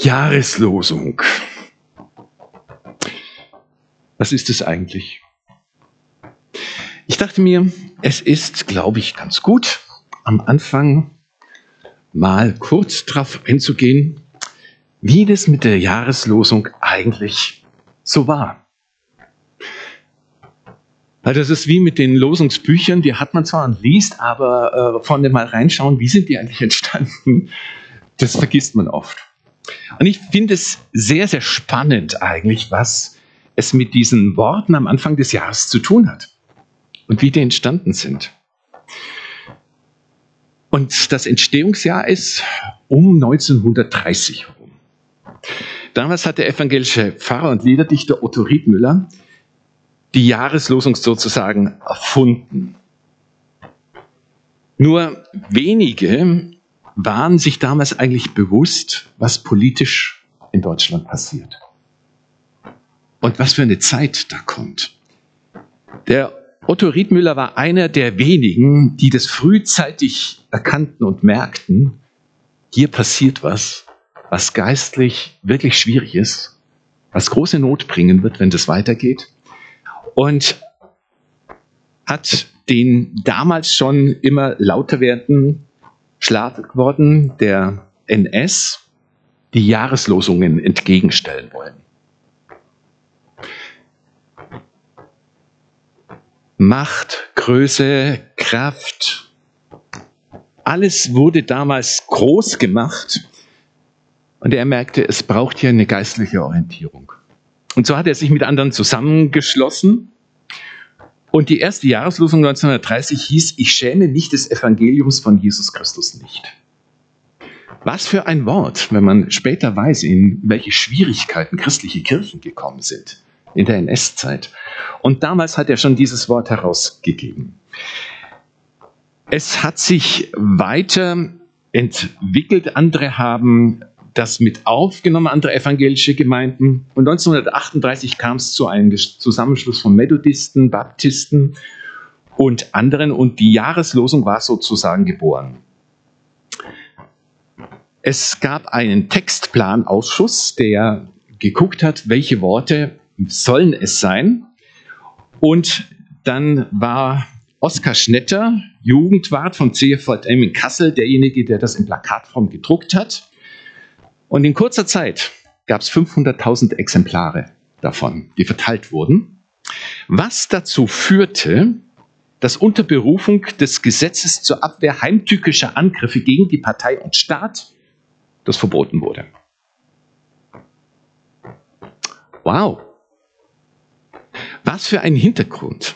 Jahreslosung. Was ist es eigentlich? Ich dachte mir, es ist, glaube ich, ganz gut, am Anfang mal kurz darauf einzugehen, wie das mit der Jahreslosung eigentlich so war. Weil das ist wie mit den Losungsbüchern, die hat man zwar und liest, aber vorne mal reinschauen, wie sind die eigentlich entstanden, das vergisst man oft. Und ich finde es sehr, sehr spannend eigentlich, was es mit diesen Worten am Anfang des Jahres zu tun hat und wie die entstanden sind. Und das Entstehungsjahr ist um 1930 herum. Damals hat der evangelische Pfarrer und Liederdichter Otto Riedmüller die Jahreslosung sozusagen erfunden. Nur wenige waren sich damals eigentlich bewusst, was politisch in Deutschland passiert. Und was für eine Zeit da kommt. Der Otto Riedmüller war einer der wenigen, die das frühzeitig erkannten und merkten, hier passiert was geistlich wirklich schwierig ist, was große Not bringen wird, wenn das weitergeht. Und hat den damals schon immer lauter werdenden Schlagworten der NS die Jahreslosungen entgegenstellen wollen. Macht, Größe, Kraft, alles wurde damals groß gemacht und er merkte, es braucht hier eine geistliche Orientierung. Und so hat er sich mit anderen zusammengeschlossen und die erste Jahreslosung 1930 hieß, ich schäme mich des Evangeliums von Jesus Christus nicht. Was für ein Wort, wenn man später weiß, in welche Schwierigkeiten christliche Kirchen gekommen sind in der NS-Zeit. Und damals hat er schon dieses Wort herausgegeben. Es hat sich weiter entwickelt. Andere haben das mit aufgenommen, andere evangelische Gemeinden. Und 1938 kam es zu einem Zusammenschluss von Methodisten, Baptisten und anderen. Und die Jahreslosung war sozusagen geboren. Es gab einen Textplanausschuss, der geguckt hat, welche Worte sollen es sein. Und dann war Oskar Schnetter, Jugendwart vom CVM in Kassel, derjenige, der das in Plakatform gedruckt hat. Und in kurzer Zeit gab es 500.000 Exemplare davon, die verteilt wurden. Was dazu führte, dass unter Berufung des Gesetzes zur Abwehr heimtückischer Angriffe gegen die Partei und Staat das verboten wurde. Wow! Was für ein Hintergrund.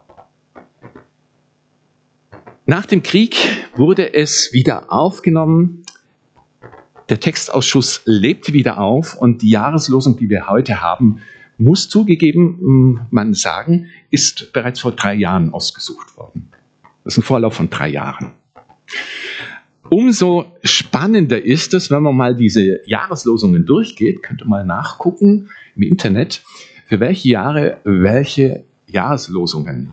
Nach dem Krieg wurde es wieder aufgenommen. Der Textausschuss lebte wieder auf und die Jahreslosung, die wir heute haben, muss zugegeben, man sagen, ist bereits vor 3 Jahren ausgesucht worden. Das ist ein Vorlauf von 3 Jahren. Umso spannender ist es, wenn man mal diese Jahreslosungen durchgeht, könnt ihr mal nachgucken im Internet, für welche Jahre welche Jahreslosungen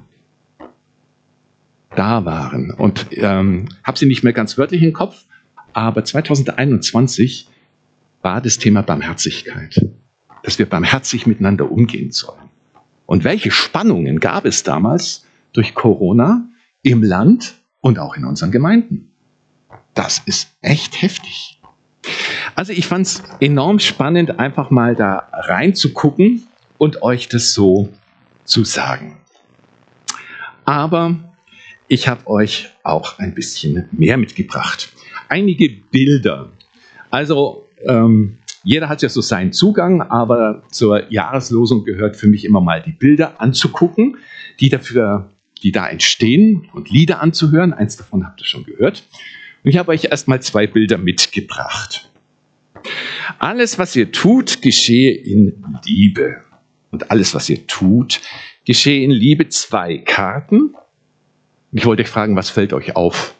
da waren. Und habe sie nicht mehr ganz wörtlich im Kopf, aber 2021 war das Thema Barmherzigkeit, dass wir barmherzig miteinander umgehen sollen. Und welche Spannungen gab es damals durch Corona im Land und auch in unseren Gemeinden? Das ist echt heftig. Also ich fand es enorm spannend, einfach mal da reinzugucken und euch das so zu sagen. Aber ich habe euch auch ein bisschen mehr mitgebracht. Einige Bilder. Also jeder hat ja so seinen Zugang, aber zur Jahreslosung gehört für mich immer mal die Bilder anzugucken, die da entstehen und Lieder anzuhören. Eins davon habt ihr schon gehört. Und ich habe euch erstmal 2 Bilder mitgebracht. Alles, was ihr tut, geschehe in Liebe. Und alles, was ihr tut, geschehe in Liebe. 2 Karten. Ich wollte euch fragen, was fällt euch auf?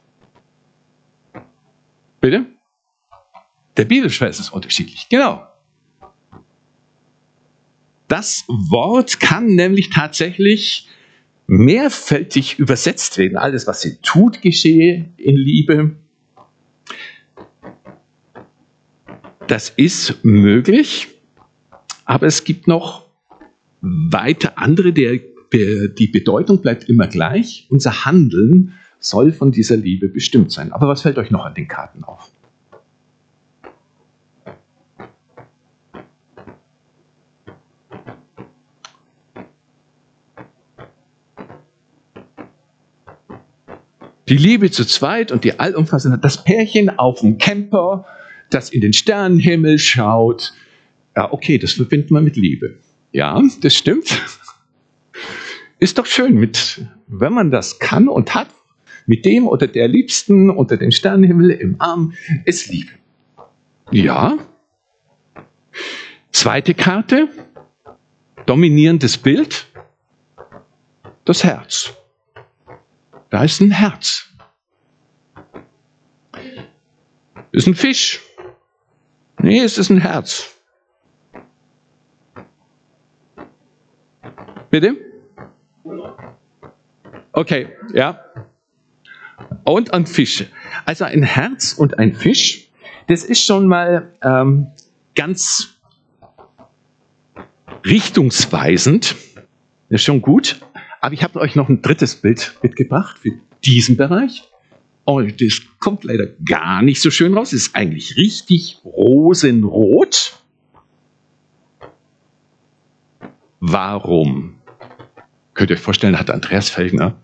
Bitte? Der Bibelvers ist unterschiedlich, genau. Das Wort kann nämlich tatsächlich mehrfältig übersetzt werden. Alles, was ihr tut, geschehe in Liebe. Das ist möglich, aber es gibt noch weiter andere, die Bedeutung bleibt immer gleich. Unser Handeln soll von dieser Liebe bestimmt sein. Aber was fällt euch noch an den Karten auf? Die Liebe zu zweit und die allumfassende, das Pärchen auf dem Camper, das in den Sternenhimmel schaut. Ja, okay, das verbindet man mit Liebe. Ja, das stimmt. Ist doch schön, wenn man das kann und hat, mit dem oder der Liebsten unter dem Sternenhimmel im Arm, ist Liebe. Ja. Zweite Karte, dominierendes Bild, das Herz. Da ist ein Herz. Ist ein Fisch. Nee, es ist ein Herz. Bitte? Okay, ja. Und ein Fisch. Also ein Herz und ein Fisch, das ist schon mal ganz richtungsweisend. Das ist schon gut. Aber ich habe euch noch ein drittes Bild mitgebracht für diesen Bereich. Oh, das kommt leider gar nicht so schön raus. Es ist eigentlich richtig rosenrot. Warum? Könnt ihr euch vorstellen, hat Andreas Felger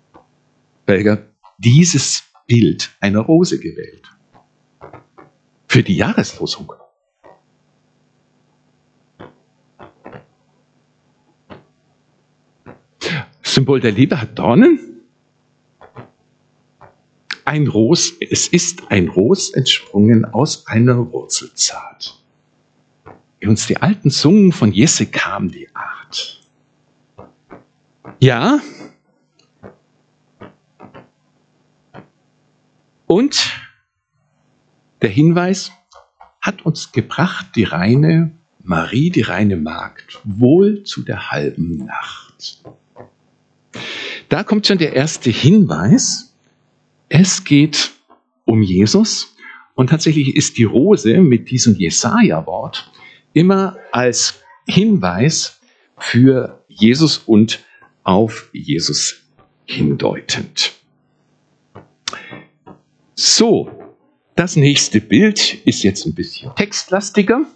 dieses Bild einer Rose gewählt? Für die Jahreslosung. Symbol der Liebe hat Dornen. Es ist ein Ros entsprungen aus einer Wurzelzart. Wie uns die Alten sungen, von Jesse kam die Art. Ja. Und der Hinweis hat uns gebracht, die reine Marie, die reine Magd, wohl zu der halben Nacht. Da kommt schon der erste Hinweis. Es geht um Jesus und tatsächlich ist die Rose mit diesem Jesaja-Wort immer als Hinweis für Jesus und auf Jesus hindeutend. So, das nächste Bild ist jetzt ein bisschen textlastiger.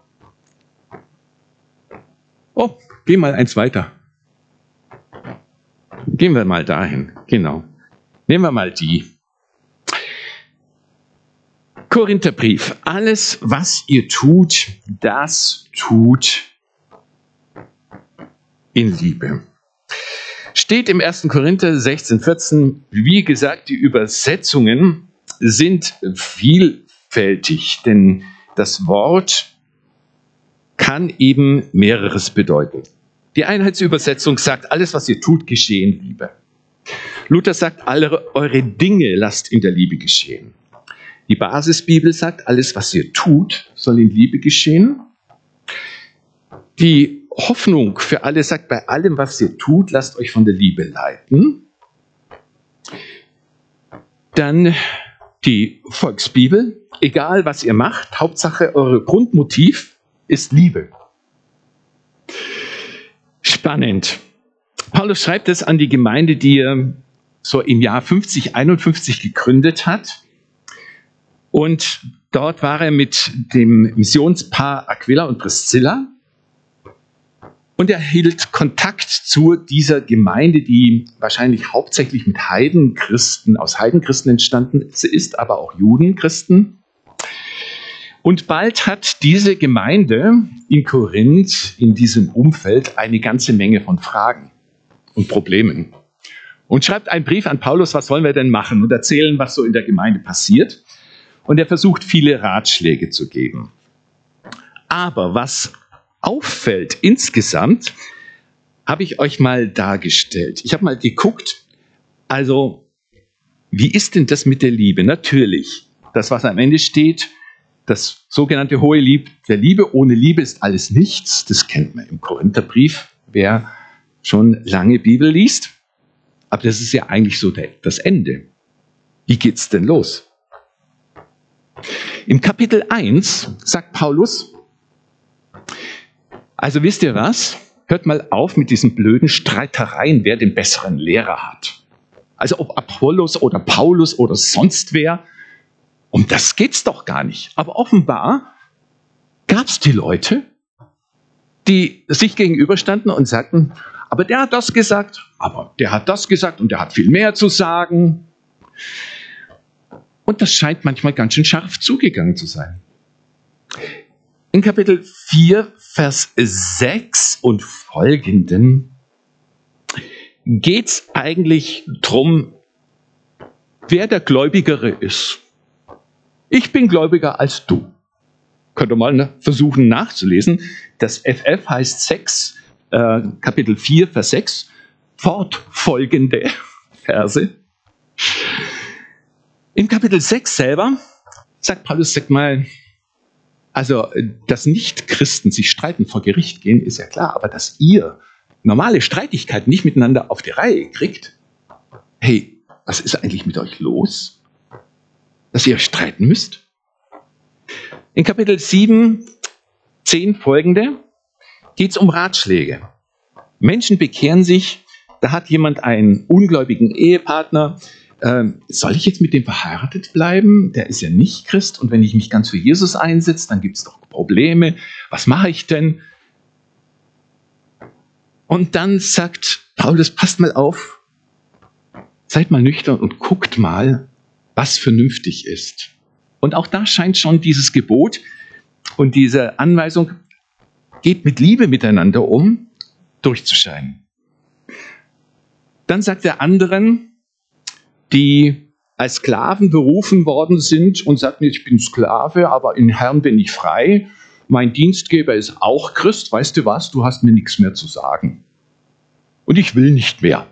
Oh, geh mal eins weiter. Gehen wir mal dahin, genau. Nehmen wir mal die. Korintherbrief. Alles, was ihr tut, das tut in Liebe. Steht im 1. Korinther 16, 14. Wie gesagt, die Übersetzungen sind vielfältig, denn das Wort kann eben mehreres bedeuten. Die Einheitsübersetzung sagt, alles, was ihr tut, geschehe in Liebe. Luther sagt, alle eure Dinge lasst in der Liebe geschehen. Die Basisbibel sagt, alles, was ihr tut, soll in Liebe geschehen. Die Hoffnung für alle sagt, bei allem, was ihr tut, lasst euch von der Liebe leiten. Dann die Volksbibel, egal was ihr macht, Hauptsache eure Grundmotiv ist Liebe. Spannend. Paulus schreibt es an die Gemeinde, die er so im Jahr 50, 51 gegründet hat. Und dort war er mit dem Missionspaar Aquila und Priscilla. Und er hielt Kontakt zu dieser Gemeinde, die wahrscheinlich hauptsächlich mit Heidenchristen, aus Heidenchristen entstanden ist, aber auch Judenchristen. Und bald hat diese Gemeinde in Korinth, in diesem Umfeld, eine ganze Menge von Fragen und Problemen. Und schreibt einen Brief an Paulus, was sollen wir denn machen? Und erzählen, was so in der Gemeinde passiert. Und er versucht, viele Ratschläge zu geben. Aber was auffällt insgesamt, habe ich euch mal dargestellt. Ich habe mal geguckt, also wie ist denn das mit der Liebe? Natürlich, das, was am Ende steht, das sogenannte hohe Lied der Liebe. Ohne Liebe ist alles nichts. Das kennt man im Korintherbrief, wer schon lange Bibel liest. Aber das ist ja eigentlich so das Ende. Wie geht's denn los? Im Kapitel 1 sagt Paulus, also wisst ihr was? Hört mal auf mit diesen blöden Streitereien, wer den besseren Lehrer hat. Also ob Apollos oder Paulus oder sonst wer, um das geht's doch gar nicht. Aber offenbar gab es die Leute, die sich gegenüberstanden und sagten, aber der hat das gesagt, aber der hat das gesagt und der hat viel mehr zu sagen. Und das scheint manchmal ganz schön scharf zugegangen zu sein. In Kapitel 4, Vers 6 und folgenden geht es eigentlich darum, wer der Gläubigere ist. Ich bin gläubiger als du. Könnt ihr mal versuchen nachzulesen. Das FF heißt 6, Kapitel 4, Vers 6, fortfolgende Verse. Im Kapitel 6 selber sagt Paulus, sagt mal, also, dass Nicht-Christen sich streiten, vor Gericht gehen, ist ja klar, aber dass ihr normale Streitigkeiten nicht miteinander auf die Reihe kriegt, hey, was ist eigentlich mit euch los? Dass ihr euch streiten müsst? In Kapitel 7, 10 folgende geht es um Ratschläge. Menschen bekehren sich, da hat jemand einen ungläubigen Ehepartner. Soll ich jetzt mit dem verheiratet bleiben? Der ist ja nicht Christ und wenn ich mich ganz für Jesus einsetze, dann gibt es doch Probleme. Was mache ich denn? Und dann sagt Paulus, passt mal auf, seid mal nüchtern und guckt mal, was vernünftig ist. Und auch da scheint schon dieses Gebot und diese Anweisung, geht mit Liebe miteinander um, durchzuscheinen. Dann sagt er anderen, die als Sklaven berufen worden sind und sagten, ich bin Sklave, aber in Herrn bin ich frei. Mein Dienstgeber ist auch Christ. Weißt du was? Du hast mir nichts mehr zu sagen. Und ich will nicht mehr.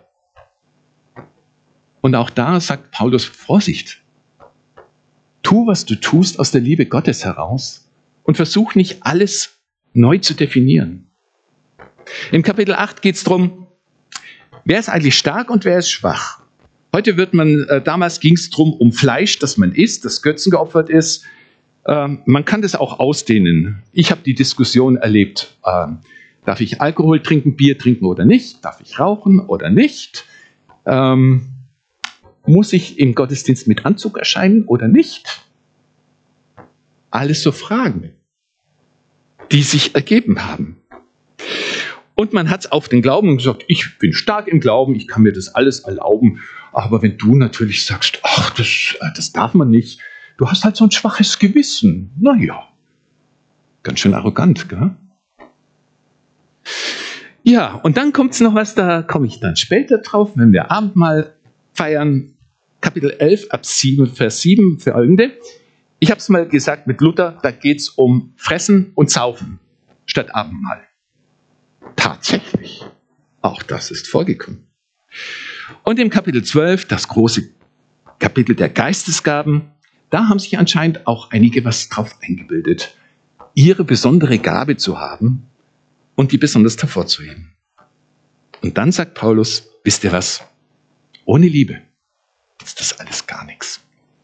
Und auch da sagt Paulus, Vorsicht. Tu, was du tust, aus der Liebe Gottes heraus und versuch nicht, alles neu zu definieren. Im Kapitel 8 geht es darum, wer ist eigentlich stark und wer ist schwach? Heute damals ging es darum, um Fleisch, das man isst, das Götzen geopfert ist. Man kann das auch ausdehnen. Ich habe die Diskussion erlebt, darf ich Alkohol trinken, Bier trinken oder nicht? Darf ich rauchen oder nicht? Muss ich im Gottesdienst mit Anzug erscheinen oder nicht? Alles so Fragen, die sich ergeben haben. Und man hat es auf den Glauben gesagt, ich bin stark im Glauben, ich kann mir das alles erlauben. Aber wenn du natürlich sagst, ach, das darf man nicht, du hast halt so ein schwaches Gewissen. Naja, ganz schön arrogant, gell? Ja, und dann kommt es noch was, da komme ich dann später drauf, wenn wir Abendmahl feiern. Kapitel 11, ab 7, Vers 7 folgende. Ich habe es mal gesagt mit Luther, da geht es um Fressen und Saufen statt Abendmahl. Tatsächlich. Auch das ist vorgekommen. Und im Kapitel 12, das große Kapitel der Geistesgaben, da haben sich anscheinend auch einige was drauf eingebildet, ihre besondere Gabe zu haben und die besonders hervorzuheben. Und dann sagt Paulus, wisst ihr was? Ohne Liebe ist das alles gar nichts.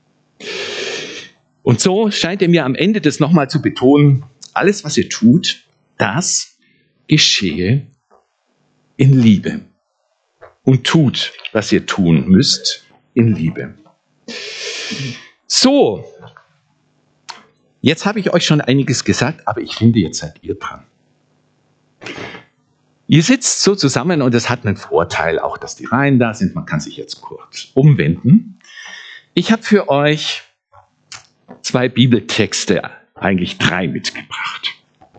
Und so scheint er mir am Ende das nochmal zu betonen, alles, was ihr tut, das geschehe in Liebe. Und tut, was ihr tun müsst, in Liebe. So, jetzt habe ich euch schon einiges gesagt, aber ich finde, jetzt seid ihr dran. Ihr sitzt so zusammen und es hat einen Vorteil, auch dass die Reihen da sind. Man kann sich jetzt kurz umwenden. Ich habe für euch 2 Bibeltexte, eigentlich 3 mitgebracht.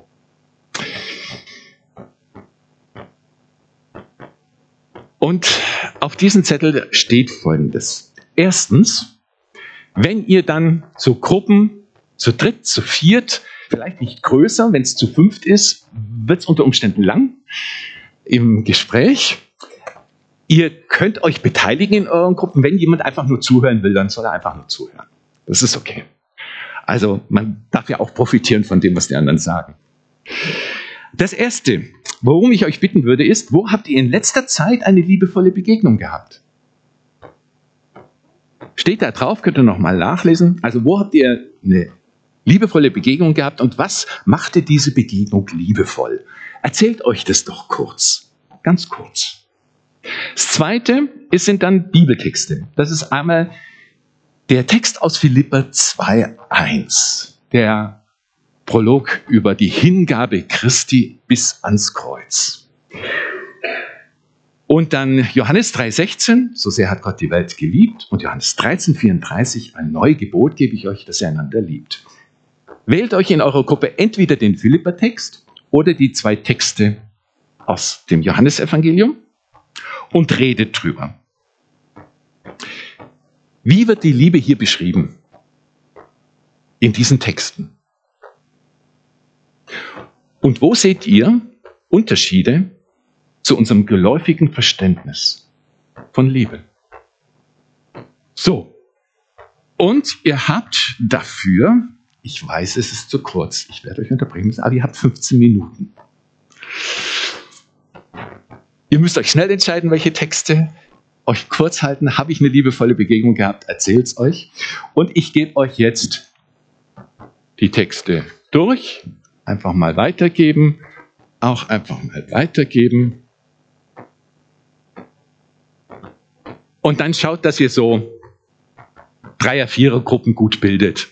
Und auf diesem Zettel steht Folgendes. Erstens, wenn ihr dann zu Gruppen, zu dritt, zu viert, vielleicht nicht größer, wenn es zu 5 ist, wird es unter Umständen lang im Gespräch. Ihr könnt euch beteiligen in euren Gruppen. Wenn jemand einfach nur zuhören will, dann soll er einfach nur zuhören. Das ist okay. Also man darf ja auch profitieren von dem, was die anderen sagen. Das Erste, worum ich euch bitten würde, ist, wo habt ihr in letzter Zeit eine liebevolle Begegnung gehabt? Steht da drauf, könnt ihr nochmal nachlesen. Also wo habt ihr eine liebevolle Begegnung gehabt. Und was machte diese Begegnung liebevoll? Erzählt euch das doch kurz, ganz kurz. Das Zweite sind dann Bibeltexte. Das ist einmal der Text aus Philipper 2,1, der Prolog über die Hingabe Christi bis ans Kreuz. Und dann Johannes 3,16, so sehr hat Gott die Welt geliebt. Und Johannes 13,34, ein neues Gebot gebe ich euch, dass ihr einander liebt. Wählt euch in eurer Gruppe entweder den Philipper-Text oder die 2 Texte aus dem Johannesevangelium und redet drüber. Wie wird die Liebe hier beschrieben? In diesen Texten. Und wo seht ihr Unterschiede zu unserem geläufigen Verständnis von Liebe? So. Und ihr habt dafür, ich weiß, es ist zu kurz, ich werde euch unterbrechen müssen, aber ihr habt 15 Minuten. Ihr müsst euch schnell entscheiden, welche Texte, euch kurz halten. Habe ich eine liebevolle Begegnung gehabt, erzählt's euch. Und ich gebe euch jetzt die Texte durch. Einfach mal weitergeben. Auch einfach mal weitergeben. Und dann schaut, dass ihr so 3er-, 4er-Gruppen gut bildet.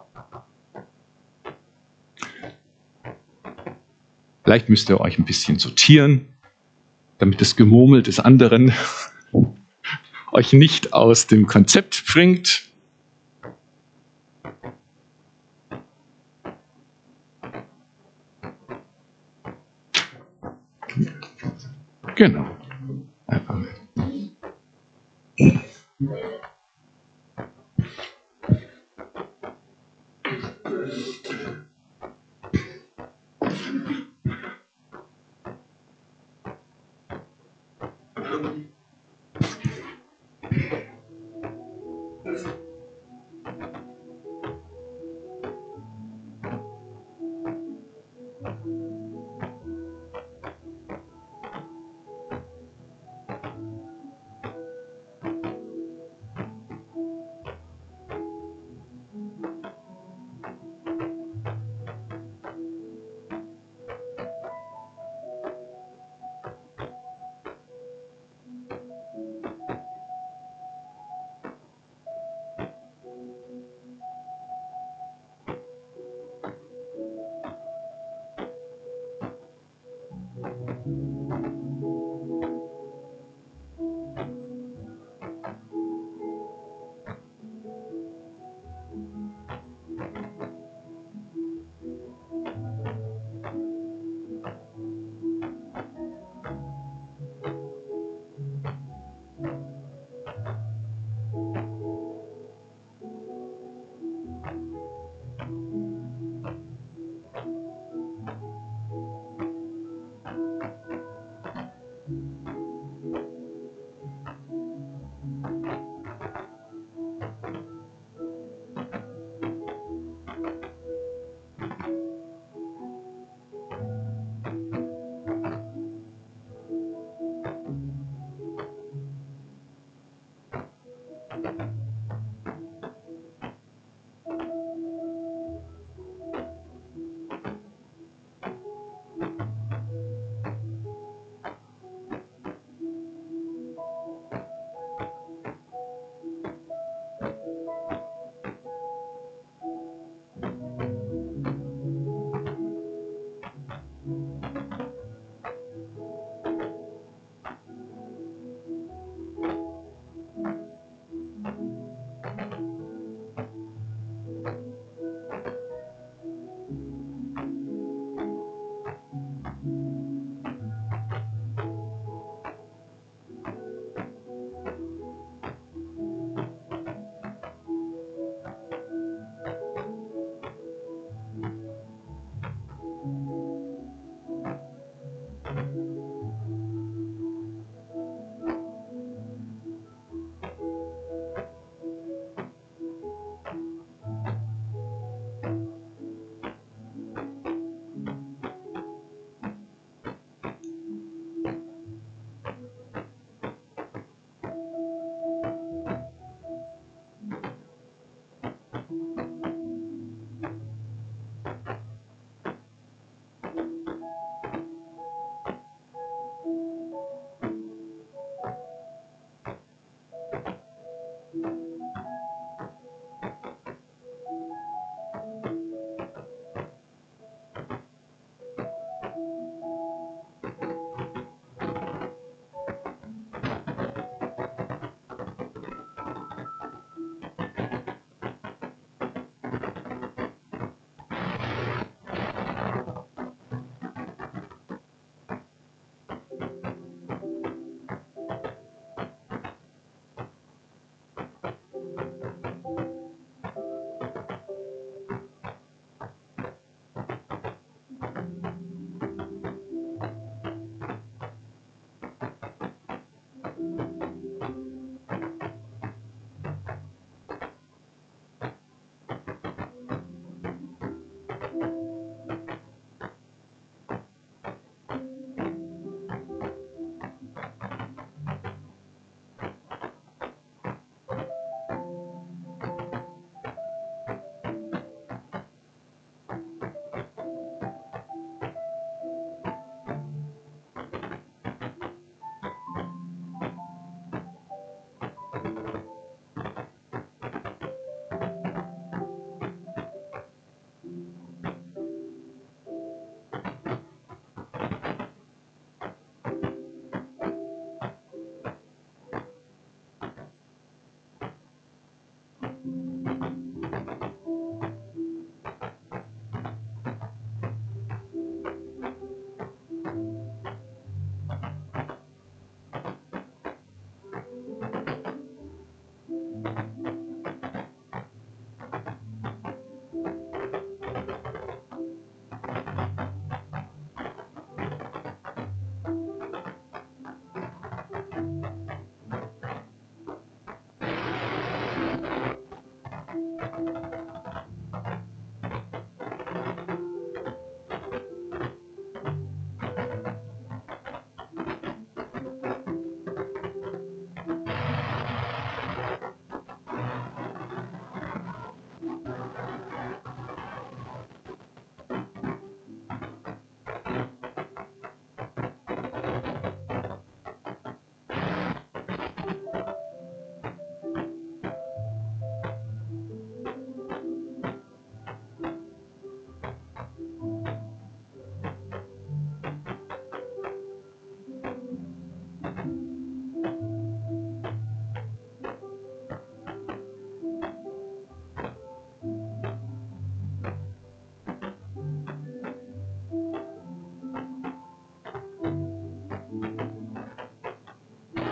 Vielleicht müsst ihr euch ein bisschen sortieren, damit das Gemurmel des anderen euch nicht aus dem Konzept bringt. Genau. Einfach.